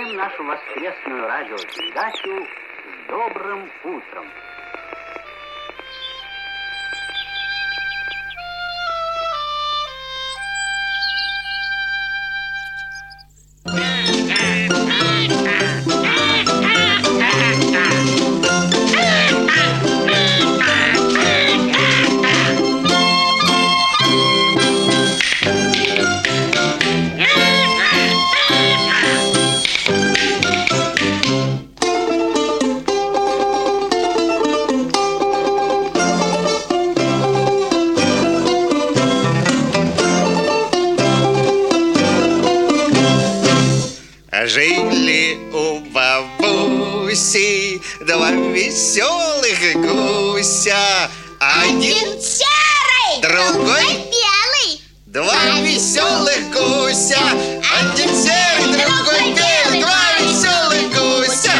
Начинаем нашу воскресную радиопередачу с добрым утром. Жили у бабуси два веселых гуся. Один серый, другой белый. Два веселых гуся. Один серый, другой белый. Два веселых гуся.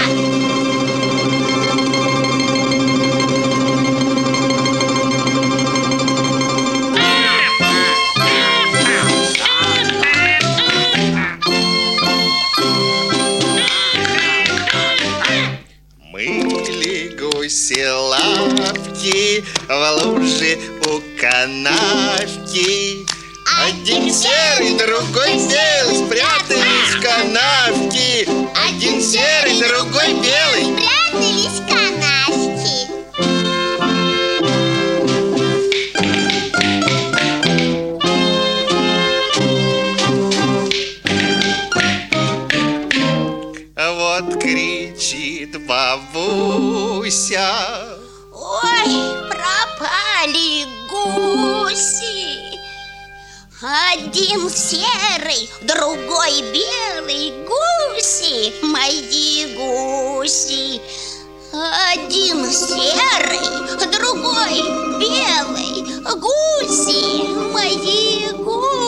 Мыли гуси лапки в луже у канавки. Один серый, другой белый спрятались в канавки. Один серый, другой белый Спрятались в канавке. Вот кричит бабуся: Ой, пропали гуси. Один серый, другой белый. Гуси, мои гуси. Один серый, другой белый. Гуси, мои гуси.